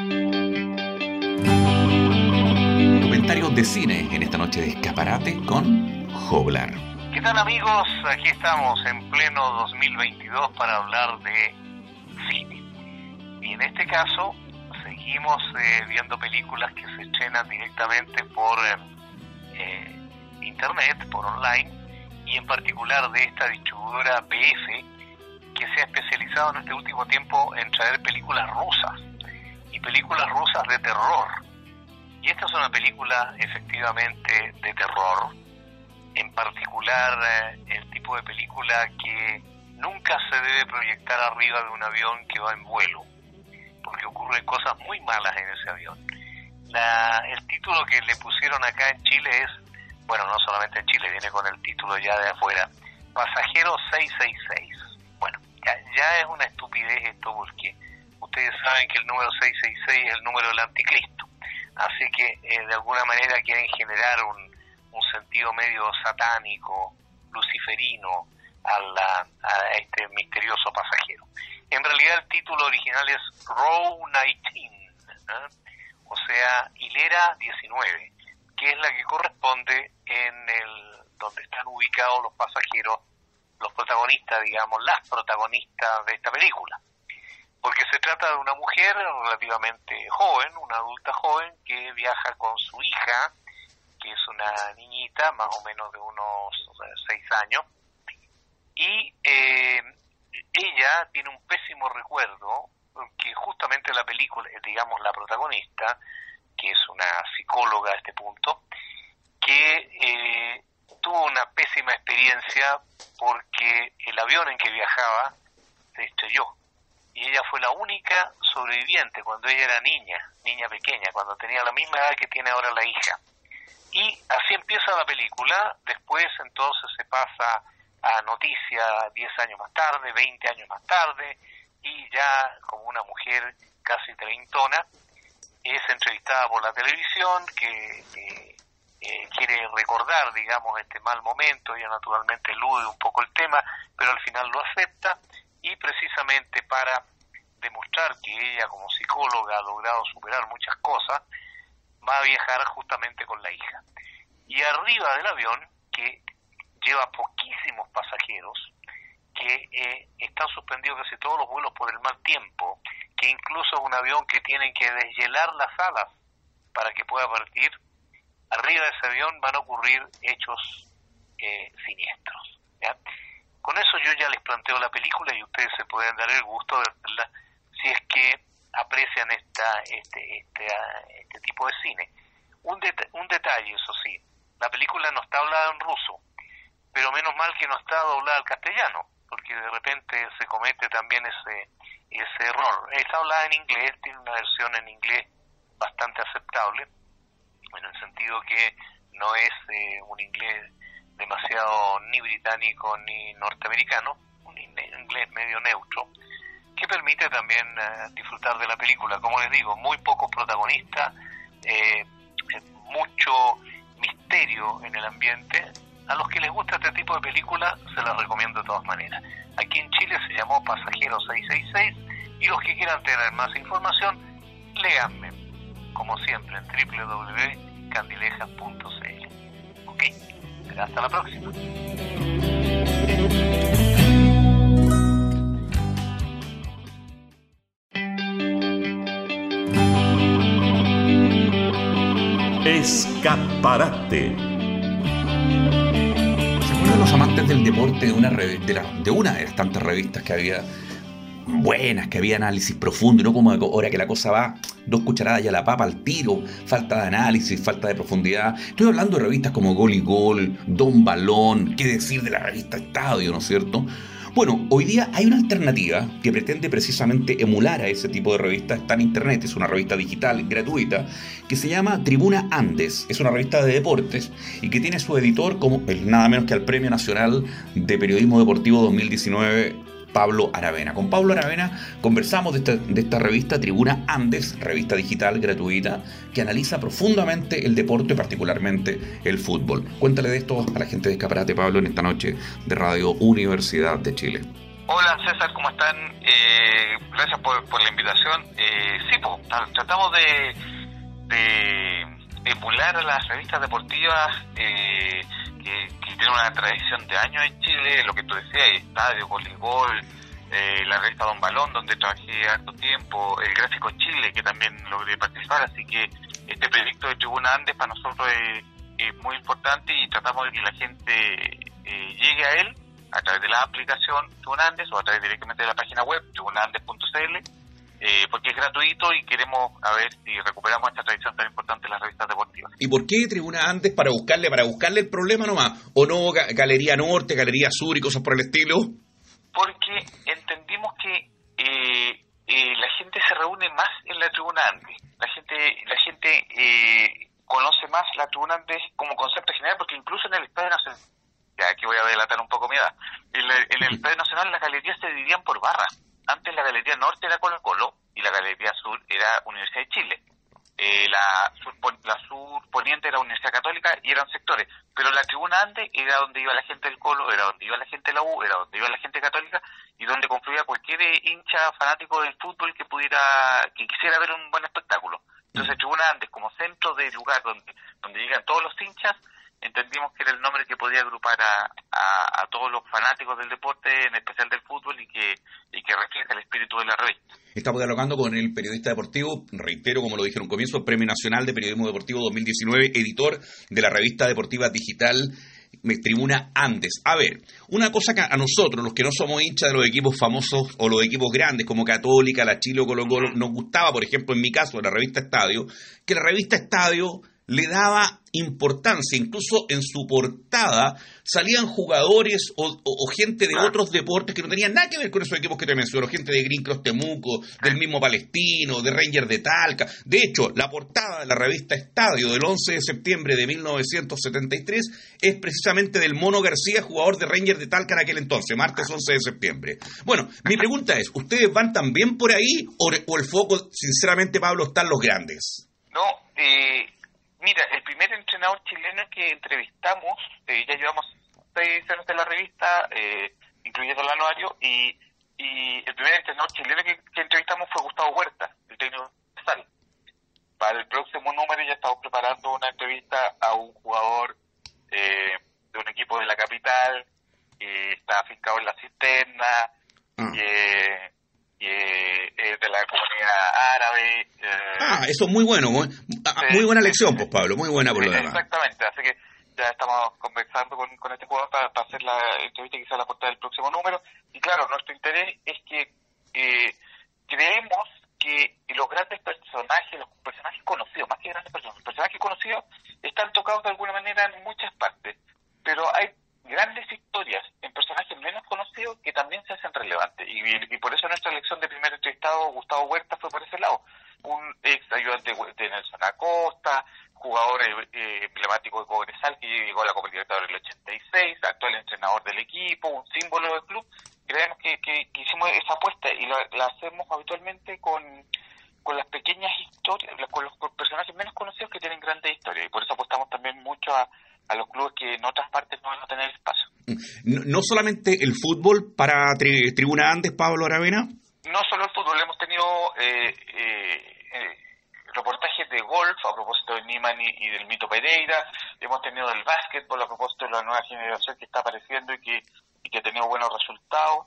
Comentarios de cine en esta noche de Escaparate con Joglar. ¿Qué tal, amigos? Aquí estamos en pleno dos mil veintidós para hablar de cine. Y en este caso seguimos eh, viendo películas que se estrenan directamente por eh, internet, por online, y en particular de esta distribuidora B F, que se ha especializado en este último tiempo en traer películas rusas, y películas rusas de terror. Y esta es una película efectivamente de terror, en particular eh, el tipo de película que nunca se debe proyectar arriba de un avión que va en vuelo, porque ocurren cosas muy malas en ese avión. La, el título que le pusieron acá en Chile es, bueno, no solamente en Chile, viene con el título ya de afuera, Pasajero seiscientos sesenta y seis. Bueno, ya, ya es una estupidez esto, porque ustedes saben que el número seiscientos sesenta y seis es el número del anticristo, así que eh, de alguna manera quieren generar un, un sentido medio satánico, luciferino, a, la, a este misterioso pasajero. En realidad el título original es Row diecinueve, ¿eh? O sea, hilera diecinueve, que es la que corresponde en el donde están ubicados los pasajeros, los protagonistas, digamos, las protagonistas de esta película. Porque se trata de una mujer relativamente joven, una adulta joven, que viaja con su hija, que es una niñita, más o menos de unos seis años, y eh, ella tiene un pésimo recuerdo, que justamente la película, digamos, la protagonista, que es una psicóloga a este punto, que eh, tuvo una pésima experiencia porque el avión en que viajaba se estrelló, y ella fue la única sobreviviente cuando ella era niña, niña pequeña, cuando tenía la misma edad que tiene ahora la hija. Y así empieza la película. Después entonces se pasa a noticia diez años más tarde, veinte años más tarde, y ya como una mujer casi treintona es entrevistada por la televisión, que, que eh, quiere recordar, digamos, este mal momento. Ella naturalmente elude un poco el tema, pero al final lo acepta, y precisamente para demostrar que ella como psicóloga ha logrado superar muchas cosas, va a viajar justamente con la hija. Y arriba del avión, que lleva poquísimos pasajeros, que eh, están suspendidos casi todos los vuelos por el mal tiempo, que incluso es un avión que tienen que deshielar las alas para que pueda partir, arriba de ese avión van a ocurrir hechos eh, siniestros, ¿ya? Con eso yo ya les planteo la película y ustedes se pueden dar el gusto de verla si es que aprecian esta este este, este tipo de cine. Un, det- un detalle, eso sí, la película no está hablada en ruso, pero menos mal que no está doblada al castellano, porque de repente se comete también ese ese error. Está hablada en inglés, tiene una versión en inglés bastante aceptable, en el sentido que no es eh, un inglés demasiado ni británico ni norteamericano, un inglés medio neutro, que permite también eh, disfrutar de la película. Como les digo, muy pocos protagonistas, eh, mucho misterio en el ambiente. A los que les gusta este tipo de película se las recomiendo de todas maneras. Aquí en Chile se llamó Pasajero seiscientos sesenta y seis, y los que quieran tener más información, léanme, como siempre, en doble u doble u doble u punto candilejas punto c l. Ok, hasta la próxima. Escaparate. ¿Se acuerdan los amantes del deporte de una, rev- de, la, de una de las tantas revistas que había buenas, que había análisis profundo, y no como ahora que la cosa va dos cucharadas y a la papa al tiro, falta de análisis, falta de profundidad. Estoy hablando de revistas como Gol y Gol, Don Balón, qué decir de la revista Estadio, ¿no es cierto? Bueno, hoy día hay una alternativa que pretende precisamente emular a ese tipo de revistas. Está en internet, es una revista digital gratuita que se llama Tribuna Andes. Es una revista de deportes y que tiene su editor como el nada menos que al Premio Nacional de Periodismo Deportivo dos mil diecinueve, Pablo Aravena. Con Pablo Aravena conversamos de esta, de esta revista Tribuna Andes, revista digital gratuita que analiza profundamente el deporte, particularmente el fútbol. Cuéntale de esto a la gente de Escaparate, Pablo, en esta noche de Radio Universidad de Chile. Hola César, ¿cómo están? Eh, gracias por, por la invitación. Eh, sí, pues, tratamos de, de emular a las revistas deportivas eh, que, que tienen una tradición de años en Chile, lo que tú decías, Estadio, Gol y Gol, eh, la revista Don Balón, donde trabajé harto tiempo, el Gráfico Chile, que también logré participar, así que este proyecto de Tribuna Andes para nosotros es, es muy importante y tratamos de que la gente eh, llegue a él a través de la aplicación Tribuna Andes o a través directamente de la página web tribuna andes punto c l, eh, porque es gratuito y queremos a ver si recuperamos esta tradición tan importante de las revistas deportivas. ¿Y por qué Tribuna Andes? ¿Para buscarle para buscarle el problema nomás? ¿O no Galería Norte, Galería Sur y cosas por el estilo? Porque entendimos que eh, eh, la gente se reúne más en la Tribuna Andes. La gente, la gente eh, conoce más la Tribuna Andes como concepto general, porque incluso en el Estadio Nacional, ya aquí voy a delatar un poco mi edad, en, la, en el Estadio Nacional las galerías se dividían por barras. Antes la Galería Norte era Colo Colo y la Galería Sur era Universidad de Chile. Eh, la, sur, la Sur Poniente era Universidad Católica y eran sectores. Pero la Tribuna Andes era donde iba la gente del Colo, era donde iba la gente de la U, era donde iba la gente católica y donde confluía cualquier hincha fanático del fútbol que pudiera, que quisiera ver un buen espectáculo. Entonces Tribuna Andes, como centro de lugar donde, donde llegan todos los hinchas, entendimos que era el nombre que podía agrupar a, a, a todos los fanáticos del deporte, en especial del fútbol, y que, y que refleja el espíritu de la revista. Estamos dialogando con el periodista deportivo, reitero, como lo dije en un comienzo, Premio Nacional de Periodismo Deportivo dos mil diecinueve, editor de la revista deportiva digital Tribuna Andes. A ver, una cosa que a nosotros, los que no somos hinchas de los equipos famosos o los equipos grandes como Católica, la Chile o Colo Colo, nos gustaba, por ejemplo, en mi caso, la revista Estadio, que la revista Estadio le daba importancia, incluso en su portada salían jugadores o, o, o gente de otros deportes que no tenían nada que ver con esos equipos que te menciono, gente de Green Cross Temuco, del mismo Palestino, de Rangers de Talca. De hecho, la portada de la revista Estadio del once de septiembre de mil novecientos setenta y tres es precisamente del Mono García, jugador de Rangers de Talca en aquel entonces, martes once de septiembre. Bueno, mi pregunta es, ¿ustedes van también por ahí o, o el foco, sinceramente, Pablo, están los grandes? No, eh... Mira, el primer entrenador chileno que entrevistamos, eh, ya llevamos seis años de la revista, eh, incluyendo el anuario, y, y el primer entrenador chileno que, que entrevistamos fue Gustavo Huerta, el técnico de Sal. Para el próximo número ya estamos preparando una entrevista a un jugador eh, de un equipo de la capital, que está afincado en la cisterna, mm. que... que es de la comunidad árabe. Eh, ah, eso es muy bueno, muy, sí, muy buena lección, pues Pablo, muy buena por sí, lo demás. Exactamente, así que ya estamos conversando con, con este jugador para, para hacer la entrevista quizá la portada del próximo número, y claro, nuestro interés es que eh, creemos que los grandes personajes, los personajes conocidos, más que grandes personas, los personajes conocidos están tocados de alguna manera en muchas partes, pero hay grandes historias en personajes menos conocidos que también se hacen relevantes, y, y, y por eso nuestra elección de primer entrevistado, Gustavo Huerta, fue por ese lado, un ex ayudante de Nelson Acosta, jugador eh, emblemático de Cobresal que llegó a la Copa Libertadores del ochenta y seis, actual entrenador del equipo, un símbolo del club. Creemos que, que, que hicimos esa apuesta y la, la hacemos habitualmente con, con las pequeñas historias, con los personajes menos conocidos que tienen grandes historias, y por eso apostamos también mucho a a los clubes que en otras partes no van a tener espacio. No, no solamente el fútbol para tri, Tribuna Andes, Pablo Aravena. No solo el fútbol, hemos tenido eh, eh, eh, reportajes de golf a propósito de Niman y, y del Mito Pereira, hemos tenido el básquetbol a propósito de la nueva generación que está apareciendo y que, y que ha tenido buenos resultados,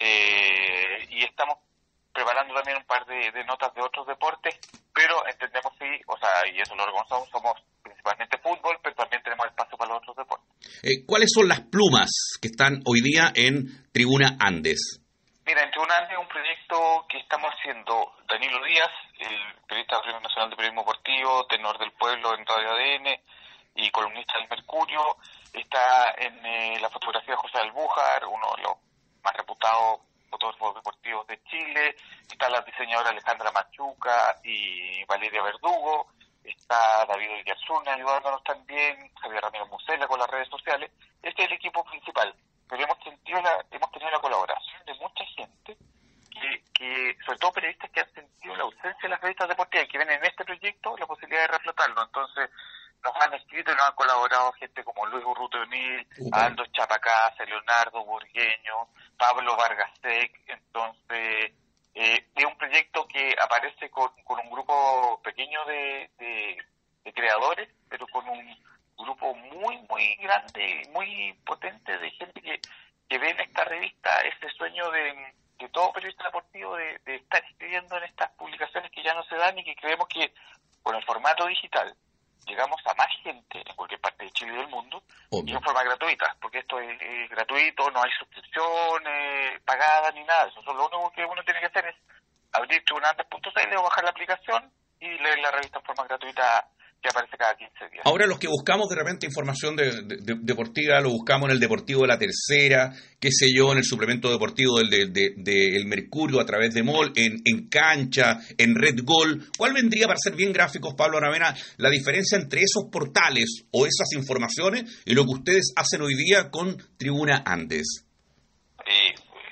eh, y estamos preparando también un par de, de notas de otros deportes, pero entendemos sí, o sea, y eso lo reconocemos, somos principalmente fútbol, pero también tenemos espacio para los otros deportes. Eh, ¿Cuáles son las plumas que están hoy día en Tribuna Andes? Mira, en Tribuna Andes es un proyecto que estamos haciendo Danilo Díaz, el periodista del Premio Nacional de Periodismo Deportivo, tenor del pueblo en Radio A D N y columnista del Mercurio. Está en eh, la fotografía José Albújar, uno de los más reputados fotógrafos deportivos de Chile. Está la diseñadora Alejandra Machuca y Valeria Verdugo. Está David Oyarzuna ayudándonos también, Javier Ramiro Musela con las redes sociales. Este es el equipo principal. Pero hemos tenido la, hemos tenido la colaboración de mucha gente, que, que sobre todo periodistas que han sentido la ausencia de las revistas deportivas y que ven en este proyecto la posibilidad de reflotarlo. Entonces nos han escrito y nos han colaborado gente como Luis Urrutia O'Neill, uh-huh. Aldo Chapacasa, Leonardo Burgueño, Pablo Vargasec. Entonces eh, es un proyecto que aparece con, con un grupo pequeño de, de, de creadores, pero con un grupo muy, muy grande, muy potente de gente que, que ve en esta revista este sueño de, de todo periodista deportivo de, de estar escribiendo en estas publicaciones que ya no se dan y que creemos que con el formato digital llegamos a más gente en cualquier parte de Chile y del mundo. Obvio. Y en forma gratuita, porque esto es, es gratuito, no hay suscripciones pagadas ni nada. Eso lo único que uno tiene que hacer es abrir tribuna andes punto c l o bajar la aplicación y leer la revista en forma gratuita que aparece cada quince días. Ahora los que buscamos de repente información de, de, de, deportiva, lo buscamos en el Deportivo de la Tercera, qué sé yo, en el suplemento deportivo del de, de, de El Mercurio a través de M O L, en, en Cancha, en Red Gol. ¿Cuál vendría, para ser bien gráficos, Pablo Aravena, la diferencia entre esos portales o esas informaciones y lo que ustedes hacen hoy día con Tribuna Andes? Eh,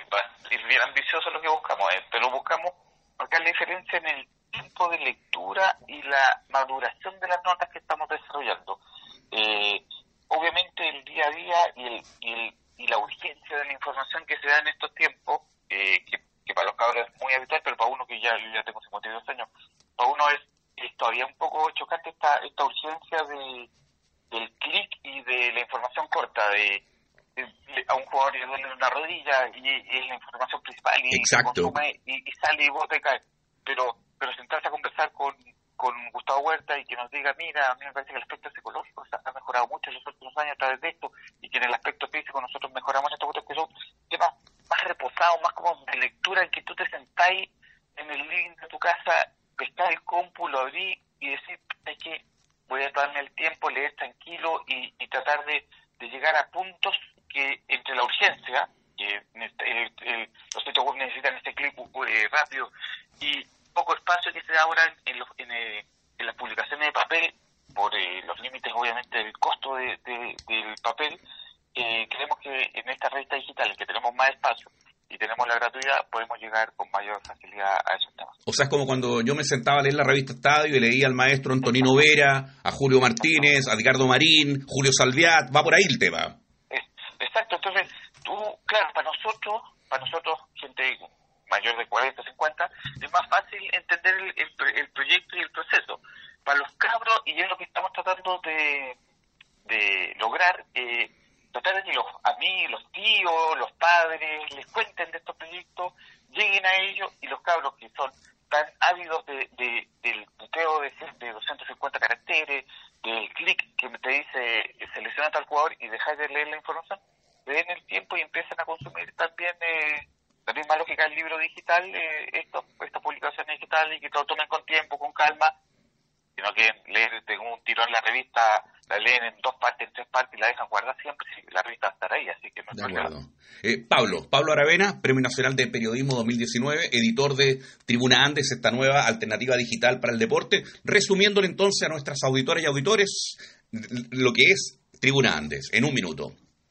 es bien ambicioso lo que buscamos, eh, pero buscamos marcar la diferencia en el tiempo de lectura y la maduración de las notas que estamos desarrollando. Eh, obviamente el día a día y, el, y, el, y la urgencia de la información que se da en estos tiempos, eh, que, que para los cabros es muy habitual, pero para uno que ya, ya tengo cincuenta y dos años, para uno es, es todavía un poco chocante esta, esta urgencia de, del clic y de la información corta, de, de, de a un jugador le duele una rodilla y, y es la información principal y, Exacto. consume y, y sale y bota y cae. Pero pero sentarse a conversar con, con Gustavo Huerta y que nos diga, mira, a mí me parece que el aspecto psicológico ha mejorado mucho en los últimos años a través de esto, y que en el aspecto físico nosotros mejoramos estos otros que son temas más reposados, más como de lectura, en que tú te sentáis en el living de tu casa, pescar el compu, lo abrí y decir, es que voy a darme el tiempo, leer tranquilo y, y tratar de, de llegar a puntos que entre la urgencia, que el, el, el, los sitios web necesitan este clic eh, rápido, y poco espacio que se da ahora en, en, los, en, eh, en las publicaciones de papel, por eh, los límites obviamente del costo de, de, del papel, eh, creemos que en estas revistas digitales que tenemos más espacio y tenemos la gratuidad, podemos llegar con mayor facilidad a esos temas. O sea, es como cuando yo me sentaba a leer la revista Estadio y leía al maestro Antonino Vera, a Julio Martínez, a Edgardo Marín, Julio Salviat, va por ahí el tema. Es, exacto, entonces tú, claro, para nosotros, para nosotros, gente mayor de cuarenta, cincuenta, es más fácil entender el, el, el proyecto y el proceso. Para los cabros, y es lo que estamos tratando de, de lograr, eh, tratar de que los amigos, los tíos, los padres, les cuenten de estos proyectos, lleguen a ellos, y los cabros que son tan ávidos de, de, del tuteo de, de doscientos cincuenta caracteres, del clic que te dice selecciona tal jugador y dejar de leer la información, le den el tiempo y empiezan a consumir también eh, la misma lógica del libro digital, eh, esto, estas publicaciones digitales, y que lo tomen con tiempo, con calma, sino que leer de un tirón la revista, la leen en dos partes, en tres partes y la dejan guardar siempre, si la revista va a estar ahí, así que no es problema. Eh, Pablo, Pablo Aravena, Premio Nacional de Periodismo dos mil diecinueve, editor de Tribuna Andes, esta nueva alternativa digital para el deporte, resumiéndole entonces a nuestras auditoras y auditores lo que es Tribuna Andes, en un minuto.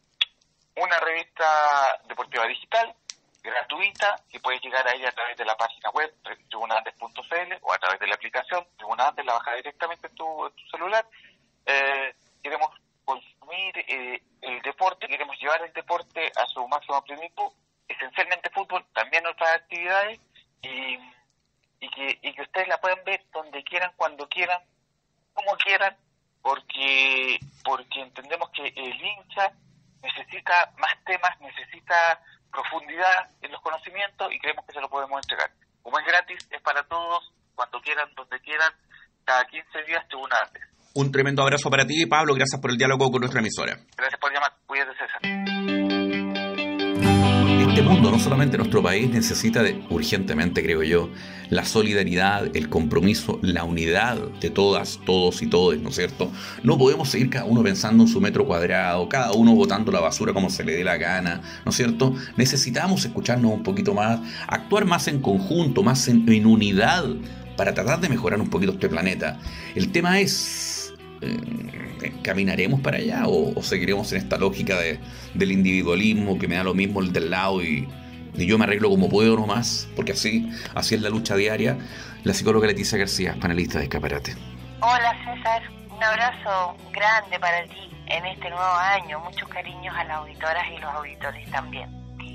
Una revista deportiva digital, gratuita, que puedes llegar a ella a través de la página web tribuna andes punto c l o a través de la aplicación Tribuna Andes, la bajas directamente en tu, en tu celular. Eh, queremos consumir eh, el deporte, queremos llevar el deporte a su máximo plenitud, esencialmente fútbol, también otras actividades, y, y, que, y que ustedes la puedan ver donde quieran, cuando quieran, como quieran, porque porque entendemos que el hincha necesita más temas, necesita profundidad en los conocimientos, y creemos que se lo podemos entregar. Como es gratis, es para todos, cuando quieran, donde quieran, cada quince días Tribuna Andes. Un tremendo abrazo para ti, Pablo, gracias por el diálogo con nuestra emisora. Gracias por llamar, cuídate, César. este mundo, no solamente nuestro país, necesita de, urgentemente, creo yo, la solidaridad, el compromiso, la unidad de todas, todos y todes, ¿no es cierto? No podemos seguir cada uno pensando en su metro cuadrado, cada uno botando la basura como se le dé la gana, ¿no es cierto? Necesitamos escucharnos un poquito más, actuar más en conjunto, más en, en unidad, para tratar de mejorar un poquito este planeta. El tema es, eh, ¿caminaremos para allá o, o seguiremos en esta lógica de, del individualismo, que me da lo mismo el del lado y, y yo me arreglo como puedo nomás? Porque así, así es la lucha diaria. La psicóloga Leticia García, panelista de Escaparate. Hola César, un abrazo grande para ti en este nuevo año. Muchos cariños a las auditoras y los auditores también.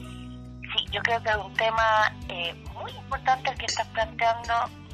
Sí, yo creo que es un tema eh, muy importante el que estás planteando,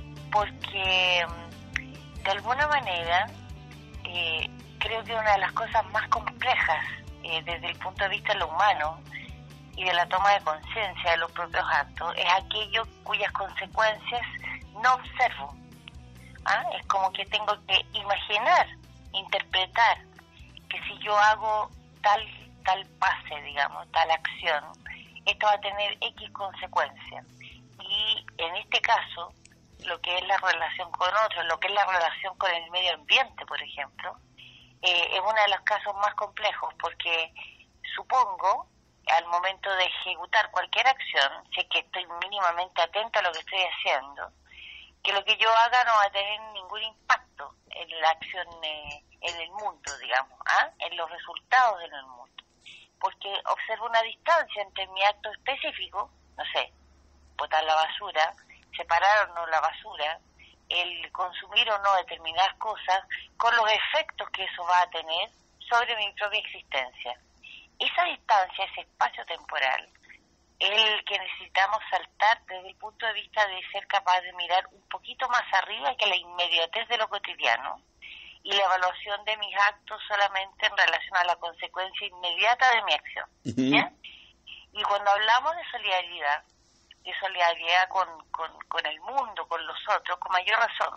porque de alguna manera eh, creo que una de las cosas más complejas eh, desde el punto de vista de lo humano y de la toma de conciencia de los propios actos es aquello cuyas consecuencias no observo. ¿Ah? Es como que tengo que imaginar, interpretar que si yo hago tal tal pase, digamos, tal acción, esto va a tener X consecuencias. Y en este caso, lo que es la relación con otros, lo que es la relación con el medio ambiente, por ejemplo, eh, es uno de los casos más complejos, porque supongo, al momento de ejecutar cualquier acción, si es que estoy mínimamente atenta a lo que estoy haciendo, que lo que yo haga no va a tener ningún impacto en la acción, eh, en el mundo, digamos, ¿ah? en los resultados en el mundo. Porque observo una distancia entre mi acto específico, no sé, botar la basura, separar o no la basura, el consumir o no determinadas cosas, con los efectos que eso va a tener sobre mi propia existencia. Esa distancia, ese espacio temporal, es el que necesitamos saltar desde el punto de vista de ser capaz de mirar un poquito más arriba que la inmediatez de lo cotidiano y la evaluación de mis actos solamente en relación a la consecuencia inmediata de mi acción. ¿Ya? Y cuando hablamos de solidaridad, de solidaridad con, con, con el mundo, con los otros, con mayor razón,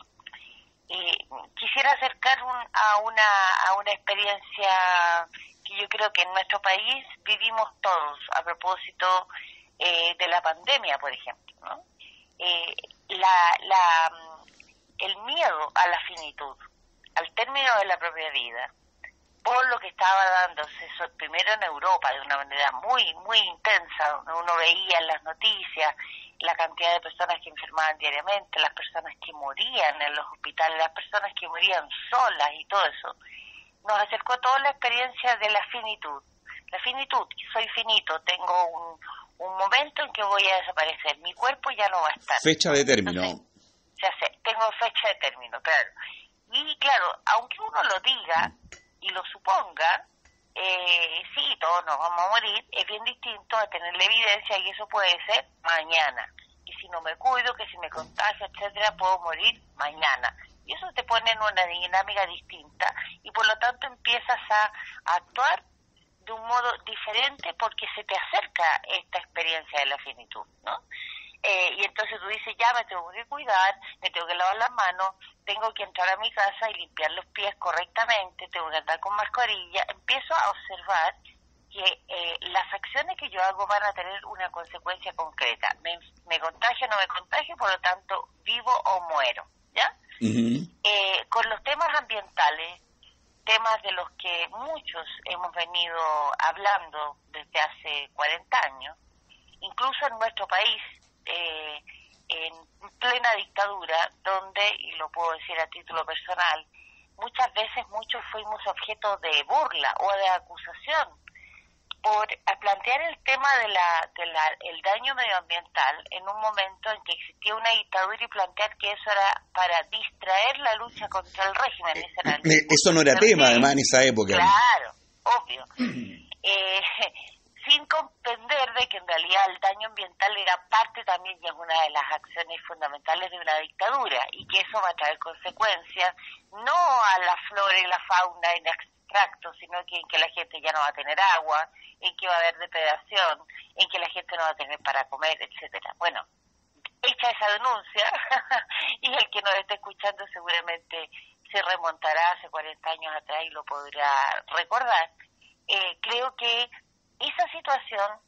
eh, quisiera acercar un, a, una, a una experiencia que yo creo que en nuestro país vivimos todos, a propósito eh, de la pandemia, por ejemplo, ¿no? Eh, la, la, el miedo a la finitud, al término de la propia vida, por lo que estaba dándose eso, primero en Europa de una manera muy, muy intensa, donde uno veía en las noticias la cantidad de personas que enfermaban diariamente, las personas que morían en los hospitales, las personas que morían solas y todo eso, nos acercó toda la experiencia de la finitud. La finitud, soy finito, tengo un, un momento en que voy a desaparecer, mi cuerpo ya no va a estar. Fecha de término. Entonces, se hace, tengo fecha de término, claro. Y claro, aunque uno lo diga y lo suponga, eh, sí, todos nos vamos a morir, es bien distinto a tener la evidencia y eso puede ser mañana. Y si no me cuido, que si me contagio, etcétera, puedo morir mañana. Y eso te pone en una dinámica distinta y por lo tanto empiezas a, a actuar de un modo diferente porque se te acerca esta experiencia de la finitud, ¿no? Eh, y entonces tú dices, ya me tengo que cuidar, me tengo que lavar las manos, tengo que entrar a mi casa y limpiar los pies correctamente, tengo que andar con mascarilla. Empiezo a observar que eh, las acciones que yo hago van a tener una consecuencia concreta. Me, me contagio o no me contagio, por lo tanto, vivo o muero, ¿ya? Uh-huh. Eh, con los temas ambientales, temas de los que muchos hemos venido hablando desde hace cuarenta años, incluso en nuestro país, eh, en plena dictadura, donde, y lo puedo decir a título personal, muchas veces muchos fuimos objeto de burla o de acusación por plantear el tema de la, de la el daño medioambiental en un momento en que existía una dictadura y plantear que eso era para distraer la lucha contra el régimen. Ese era el eh, eso no era tema, además, en esa época. Claro, obvio. eh, sin comprender de que en realidad el daño ambiental era parte también y es una de las acciones fundamentales de una dictadura y que eso va a traer consecuencias no a la flora y la fauna en abstracto, sino que en que la gente ya no va a tener agua, en que va a haber depredación, en que la gente no va a tener para comer, etcétera. Bueno, hecha esa denuncia, y el que nos esté escuchando seguramente se remontará hace cuarenta años atrás y lo podrá recordar, eh, creo que esa situación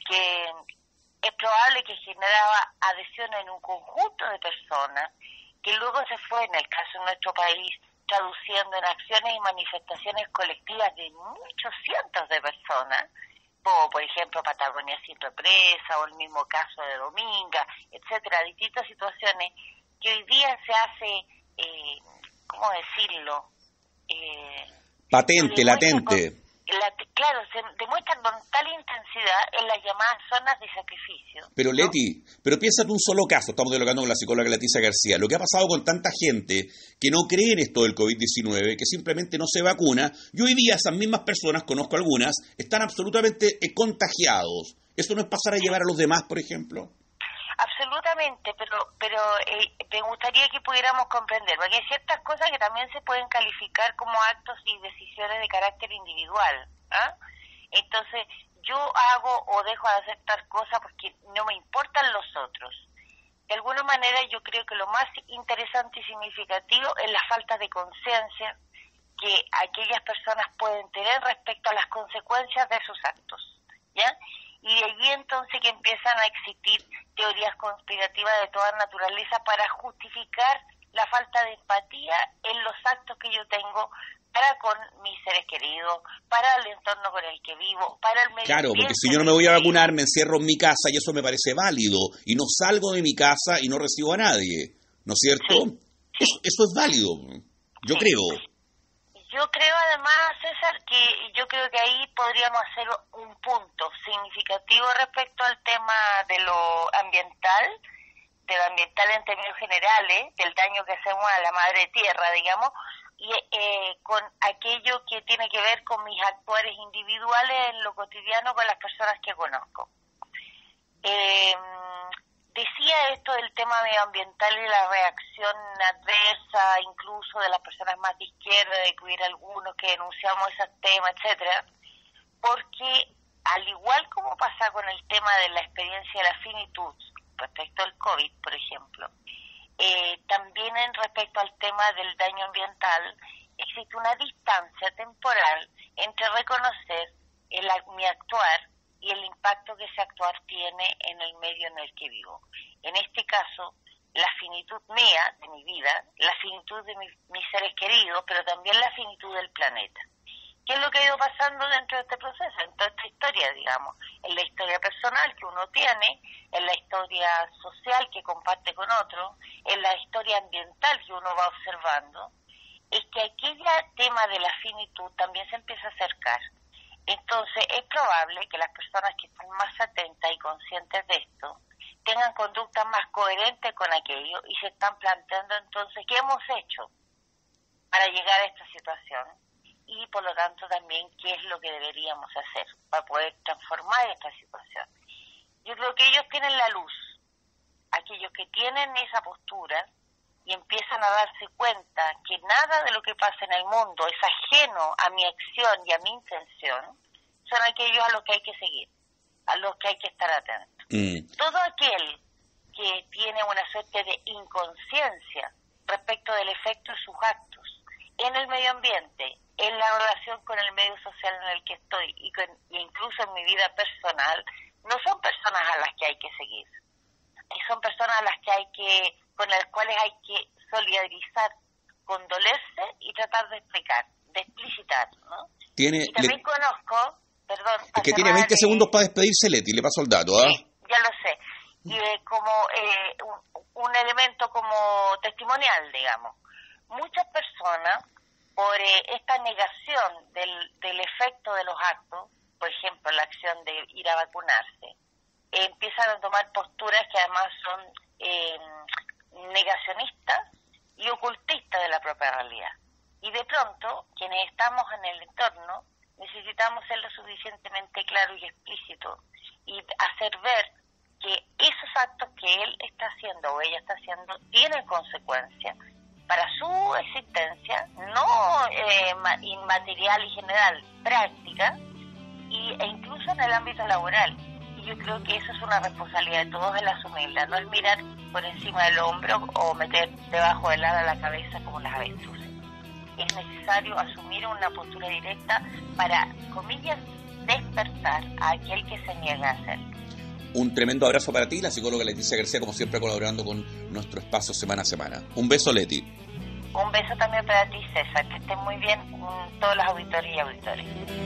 que es probable que generaba adhesión en un conjunto de personas, que luego se fue, en el caso de nuestro país, traduciendo en acciones y manifestaciones colectivas de muchos cientos de personas, como por ejemplo Patagonia Sin Represa o el mismo caso de Dominga, etcétera, distintas situaciones que hoy día se hace, eh, ¿cómo decirlo? Eh, Patente, latente. Con, la, claro, se demuestran con tal intensidad en las llamadas zonas de sacrificio. Pero ¿no? Leti, pero piénsate un solo caso, estamos dialogando con la psicóloga Leticia García, lo que ha pasado con tanta gente que no cree en esto del covid diecinueve, que simplemente no se vacuna, y hoy día esas mismas personas, conozco algunas, están absolutamente eh, contagiados. ¿Eso no es pasar a llevar a los demás, por ejemplo? Absolutamente, pero pero eh, me gustaría que pudiéramos comprender, porque hay ciertas cosas que también se pueden calificar como actos y decisiones de carácter individual, ¿ah? Entonces, yo hago o dejo de hacer tal cosa porque no me importan los otros. De alguna manera, yo creo que lo más interesante y significativo es la falta de conciencia que aquellas personas pueden tener respecto a las consecuencias de sus actos, ¿ya? Y de allí entonces que empiezan a existir teorías conspirativas de toda naturaleza para justificar la falta de empatía en los actos que yo tengo para con mis seres queridos, para el entorno con el que vivo, para el medio Claro, ambiente. porque si yo no me voy a vacunar, me encierro en mi casa y eso me parece válido, y no salgo de mi casa y no recibo a nadie, ¿no es cierto? Sí, sí. Eso, eso es válido, yo Sí. creo. Yo creo además, César, que yo creo que ahí podríamos hacer un punto significativo respecto al tema de lo ambiental, de lo ambiental en términos generales, del daño que hacemos a la madre tierra, digamos, y eh, con aquello que tiene que ver con mis actuares individuales en lo cotidiano con las personas que conozco. Eh, decía esto del tema medioambiental y la reacción adversa, incluso de las personas más de izquierda, de que hubiera algunos que denunciamos esos temas, etcétera, porque al igual como pasa con el tema de la experiencia de la finitud respecto al COVID, por ejemplo, eh, también en respecto al tema del daño ambiental, existe una distancia temporal entre reconocer el, mi actuar y el impacto que ese actuar tiene en el medio en el que vivo. En este caso, la finitud mía, de mi vida, la finitud de mi, mis seres queridos, pero también la finitud del planeta. ¿Qué es lo que ha ido pasando dentro de este proceso, en toda esta historia, digamos? En la historia personal que uno tiene, en la historia social que comparte con otro, en la historia ambiental que uno va observando, es que aquel tema de la finitud también se empieza a acercar. Entonces, es probable que las personas que están más atentas y conscientes de esto tengan conductas más coherentes con aquello y se están planteando entonces qué hemos hecho para llegar a esta situación y, por lo tanto, también qué es lo que deberíamos hacer para poder transformar esta situación. Yo creo que ellos tienen la luz, aquellos que tienen esa postura y empiezan a darse cuenta que nada de lo que pasa en el mundo es ajeno a mi acción y a mi intención, son aquellos a los que hay que seguir, a los que hay que estar atentos. Mm. Todo aquel que tiene una suerte de inconsciencia respecto del efecto de sus actos en el medio ambiente, en la relación con el medio social en el que estoy y, con, y incluso en mi vida personal, no son personas a las que hay que seguir. Son personas a las que hay que, con las cuales hay que solidarizar, condolerse y tratar de explicar, de explicitar, ¿no? Tiene, y también le, conozco, perdón... es que tiene veinte de, segundos para despedirse, Leti, le paso el dato, ¿ah? Sí, ya lo sé. Y eh, como eh, un, un elemento como testimonial, digamos. Muchas personas, por eh, esta negación del, del efecto de los actos, por ejemplo, la acción de ir a vacunarse, eh, empiezan a tomar posturas que además son eh, negacionistas y ocultistas de la propia realidad. Y de pronto, quienes estamos en el entorno, necesitamos ser lo suficientemente claro y explícito y hacer ver que esos actos que él está haciendo o ella está haciendo tienen consecuencias para su existencia, no eh, inmaterial y general, práctica, y, e incluso en el ámbito laboral. Y yo creo que eso es una responsabilidad de todos el asumirla, no es mirar por encima del hombro o meter debajo del ala la cabeza como las avestruces. Es necesario asumir una postura directa para, comillas, despertar despertar a aquel que se niega a hacerlo. Un tremendo abrazo para ti, la psicóloga Leticia García, como siempre colaborando con nuestro espacio semana a semana. Un beso, Leti. Un beso también para ti, César, que estén muy bien todos los auditores y auditores.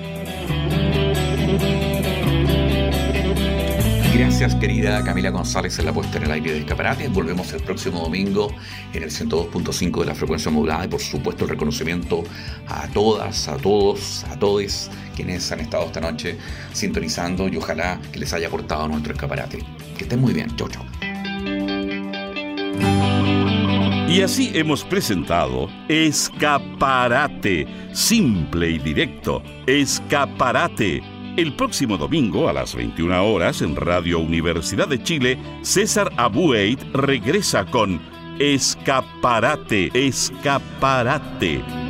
Gracias, querida Camila González, en la puesta en el aire de Escaparate. Volvemos el próximo domingo en el ciento dos punto cinco de la frecuencia modulada y, por supuesto, el reconocimiento a todas, a todos, a todes quienes han estado esta noche sintonizando, y ojalá que les haya aportado nuestro Escaparate. Que estén muy bien. Chau, chau. Y así hemos presentado Escaparate, simple y directo, Escaparate. El próximo domingo a las veintiuna horas en Radio Universidad de Chile, César Abueit regresa con Escaparate, Escaparate.